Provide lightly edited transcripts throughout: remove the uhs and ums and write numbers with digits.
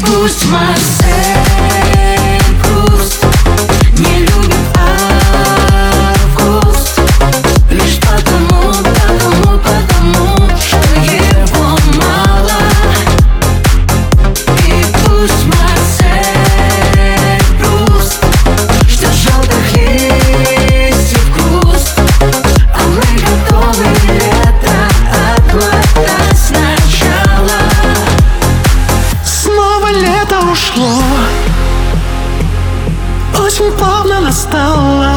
пусть Марсель Пруст не любит август лишь потому, что его мало. И пусть Марсель Пруст ждет желтых листьев куст, а мы готовы лето отмотать сначала. Снова лето ушло, очень плавно настало.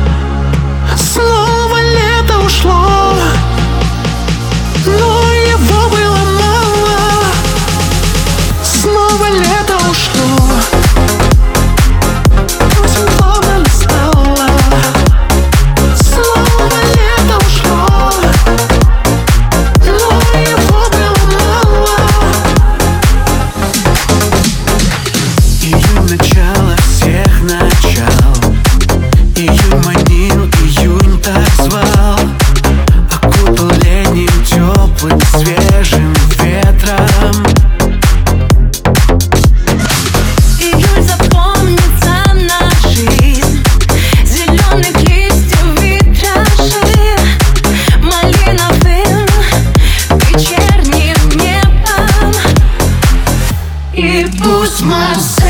Снова лето ушло, но его было мало. Снова лето ушло, очень плавно настало. Снова лето ушло, но его было мало. Июнь — начало всех начал. Июнь манил, июнь так звал. Окутал летним теплым свежим ветром. Июль запомнится на жизнь, зеленых листьев витражи, малиновым вечерним небом. И пусть Марсель